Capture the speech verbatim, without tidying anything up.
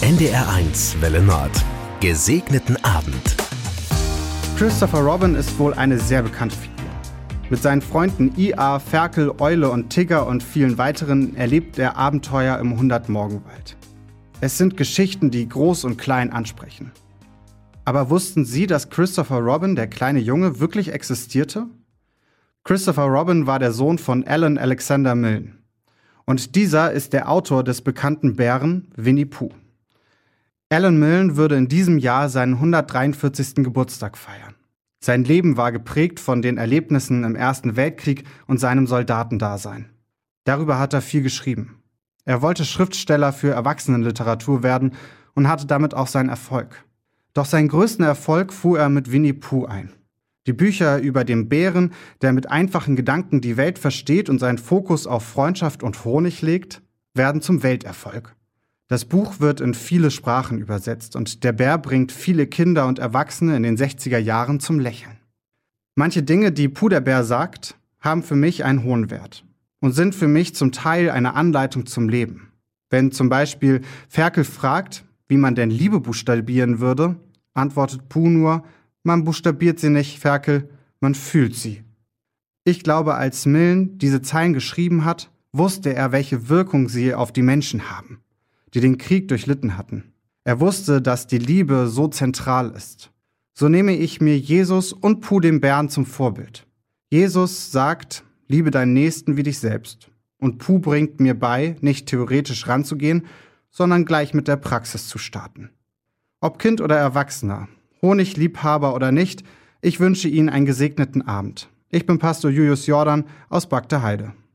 N D R eins Welle Nord. Gesegneten Abend. Christopher Robin ist wohl eine sehr bekannte Figur. Mit seinen Freunden I A, Ferkel, Eule und Tigger und vielen weiteren erlebt er Abenteuer im Hundert-Morgenwald. Es sind Geschichten, die groß und klein ansprechen. Aber wussten Sie, dass Christopher Robin, der kleine Junge, wirklich existierte? Christopher Robin war der Sohn von Alan Alexander Milne. Und dieser ist der Autor des bekannten Bären Winnie Pooh. Alan Milne würde in diesem Jahr seinen hundertdreiundvierzigsten Geburtstag feiern. Sein Leben war geprägt von den Erlebnissen im Ersten Weltkrieg und seinem Soldatendasein. Darüber hat er viel geschrieben. Er wollte Schriftsteller für Erwachsenenliteratur werden und hatte damit auch seinen Erfolg. Doch seinen größten Erfolg fuhr er mit Winnie Pooh ein. Die Bücher über den Bären, der mit einfachen Gedanken die Welt versteht und seinen Fokus auf Freundschaft und Honig legt, werden zum Welterfolg. Das Buch wird in viele Sprachen übersetzt und der Bär bringt viele Kinder und Erwachsene in den sechziger Jahren zum Lächeln. Manche Dinge, die Pooh der Bär sagt, haben für mich einen hohen Wert und sind für mich zum Teil eine Anleitung zum Leben. Wenn zum Beispiel Ferkel fragt, wie man denn Liebe buchstabieren würde, antwortet Pooh nur: Man buchstabiert sie nicht, Ferkel, man fühlt sie. Ich glaube, als Milne diese Zeilen geschrieben hat, wusste er, welche Wirkung sie auf die Menschen haben, die den Krieg durchlitten hatten. Er wusste, dass die Liebe so zentral ist. So nehme ich mir Jesus und Pooh den Bären zum Vorbild. Jesus sagt: Liebe deinen Nächsten wie dich selbst. Und Pooh bringt mir bei, nicht theoretisch ranzugehen, sondern gleich mit der Praxis zu starten. Ob Kind oder Erwachsener, Honigliebhaber oder nicht, ich wünsche Ihnen einen gesegneten Abend. Ich bin Pastor Julius Jordan aus Bagde Heide.